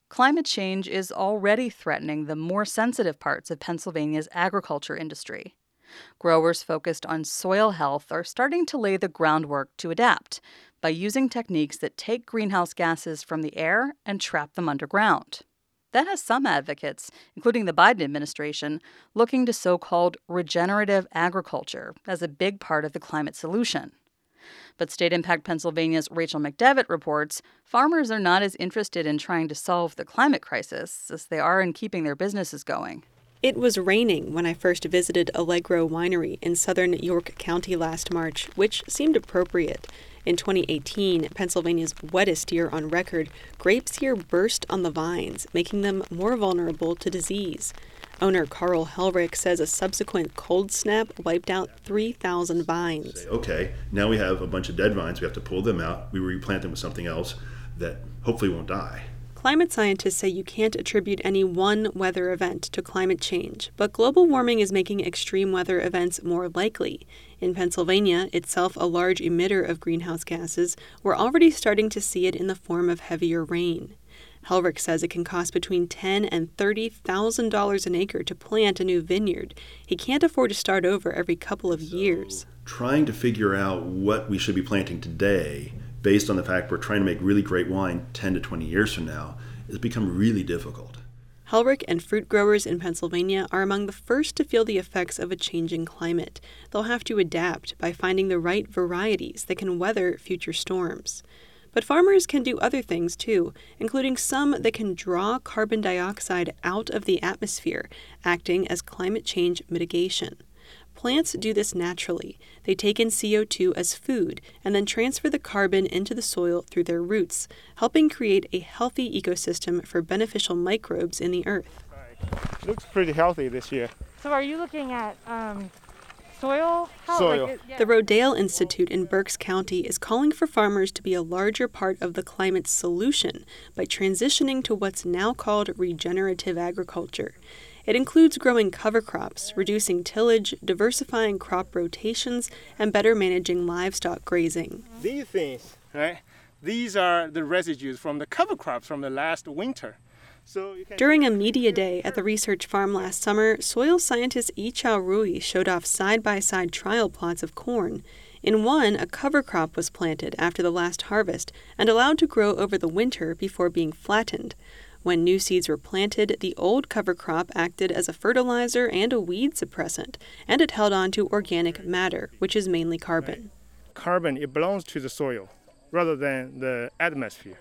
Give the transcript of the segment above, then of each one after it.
Climate change is already threatening the more sensitive parts of Pennsylvania's agriculture industry. Growers focused on soil health are starting to lay the groundwork to adapt by using techniques that take greenhouse gases from the air and trap them underground. That has some advocates, including the Biden administration, looking to so-called regenerative agriculture as a big part of the climate solution. But State Impact Pennsylvania's Rachel McDevitt reports farmers are not as interested in trying to solve the climate crisis as they are in keeping their businesses going. It was raining when I first visited Allegro Winery in southern York County last March, which seemed appropriate. In 2018, Pennsylvania's wettest year on record, grapes here burst on the vines, making them more vulnerable to disease. Owner Carl Helrich says a subsequent cold snap wiped out 3,000 vines. Okay, now we have a bunch of dead vines. We have to pull them out. We replant them with something else that hopefully won't die. Climate scientists say you can't attribute any one weather event to climate change, but global warming is making extreme weather events more likely. In Pennsylvania, itself a large emitter of greenhouse gases, we're already starting to see it in the form of heavier rain. Helrich says it can cost between $10,000 and $30,000 an acre to plant a new vineyard. He can't afford to start over every couple of years. Trying to figure out what we should be planting today, based on the fact we're trying to make really great wine 10 to 20 years from now, has become really difficult. Helrich and fruit growers in Pennsylvania are among the first to feel the effects of a changing climate. They'll have to adapt by finding the right varieties that can weather future storms. But farmers can do other things too, including some that can draw carbon dioxide out of the atmosphere, acting as climate change mitigation. Plants do this naturally. They take in CO2 as food and then transfer the carbon into the soil through their roots, helping create a healthy ecosystem for beneficial microbes in the earth. Looks pretty healthy this year. So are you looking at soil health? Soil. The Rodale Institute in Berks County is calling for farmers to be a larger part of the climate solution by transitioning to what's now called regenerative agriculture. It includes growing cover crops, reducing tillage, diversifying crop rotations, and better managing livestock grazing. These things, right? These are the residues from the cover crops from the last winter. During a media day at the research farm last summer, soil scientist Yichao Rui showed off side-by-side trial plots of corn. In one, a cover crop was planted after the last harvest and allowed to grow over the winter before being flattened. When new seeds were planted, the old cover crop acted as a fertilizer and a weed suppressant, and it held on to organic matter, which is mainly carbon. Carbon, it belongs to the soil rather than the atmosphere.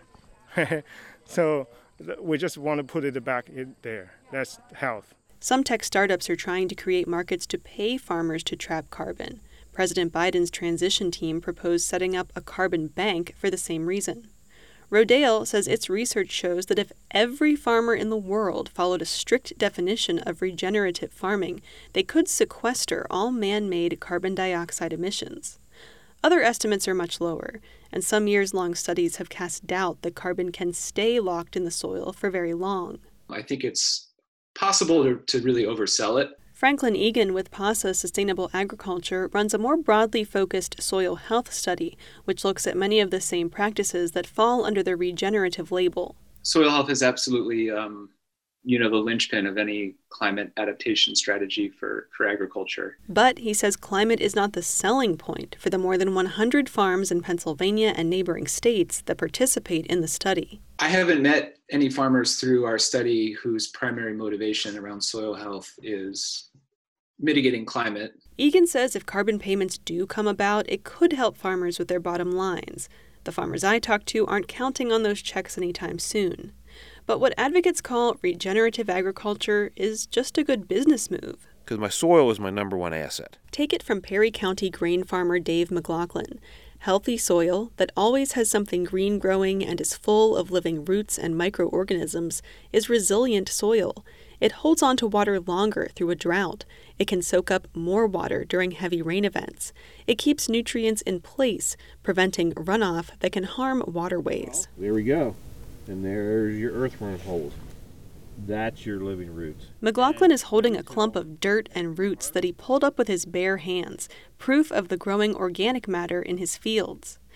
So we just want to put it back in there. That's health. Some tech startups are trying to create markets to pay farmers to trap carbon. President Biden's transition team proposed setting up a carbon bank for the same reason. Rodale says its research shows that if every farmer in the world followed a strict definition of regenerative farming, they could sequester all man-made carbon dioxide emissions. Other estimates are much lower, and some years-long studies have cast doubt that carbon can stay locked in the soil for very long. I think it's possible to really oversell it. Franklin Egan with PASA Sustainable Agriculture runs a more broadly focused soil health study, which looks at many of the same practices that fall under the regenerative label. Soil health is absolutely, the linchpin of any climate adaptation strategy for agriculture. But he says climate is not the selling point for the more than 100 farms in Pennsylvania and neighboring states that participate in the study. I haven't met any farmers through our study whose primary motivation around soil health is mitigating climate. Egan says if carbon payments do come about, it could help farmers with their bottom lines. The farmers I talked to aren't counting on those checks anytime soon. But what advocates call regenerative agriculture is just a good business move. Because my soil is my number one asset. Take it from Perry County grain farmer Dave McLaughlin. Healthy soil that always has something green growing and is full of living roots and microorganisms is resilient soil. It holds on to water longer through a drought. It can soak up more water during heavy rain events. It keeps nutrients in place, preventing runoff that can harm waterways. There we go. And there's your earthworm holes. That's your living roots. McLaughlin is holding a clump of dirt and roots that he pulled up with his bare hands, proof of the growing organic matter in his fields.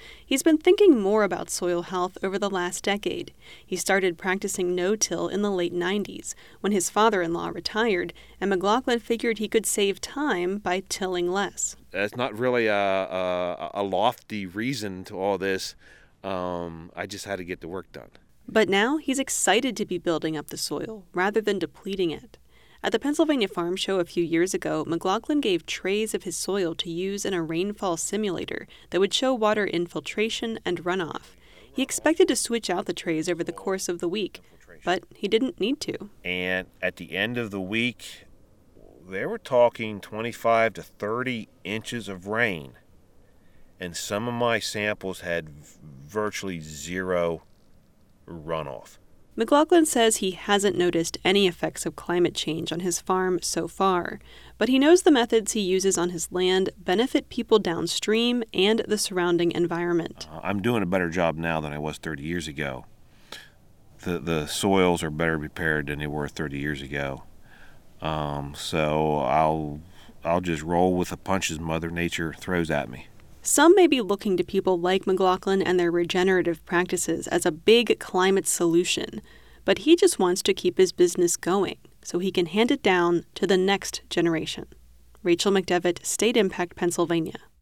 He's been thinking more about soil health over the last decade. He started practicing no-till in the late 90s, when his father-in-law retired, and McLaughlin figured he could save time by tilling less. That's not really a lofty reason to all this. I just had to get the work done. But now he's excited to be building up the soil rather than depleting it. At the Pennsylvania Farm Show a few years ago, McLaughlin gave trays of his soil to use in a rainfall simulator that would show water infiltration and runoff. He expected to switch out the trays over the course of the week, but he didn't need to. And at the end of the week, they were talking 25 to 30 inches of rain. And some of my samples had virtually zero runoff. McLaughlin says he hasn't noticed any effects of climate change on his farm so far, but he knows the methods he uses on his land benefit people downstream and the surrounding environment. I'm doing a better job now than I was 30 years ago. The soils are better prepared than they were 30 years ago. So I'll just roll with the punches Mother Nature throws at me. Some may be looking to people like McLaughlin and their regenerative practices as a big climate solution, but he just wants to keep his business going so he can hand it down to the next generation. Rachel McDevitt, State Impact, Pennsylvania.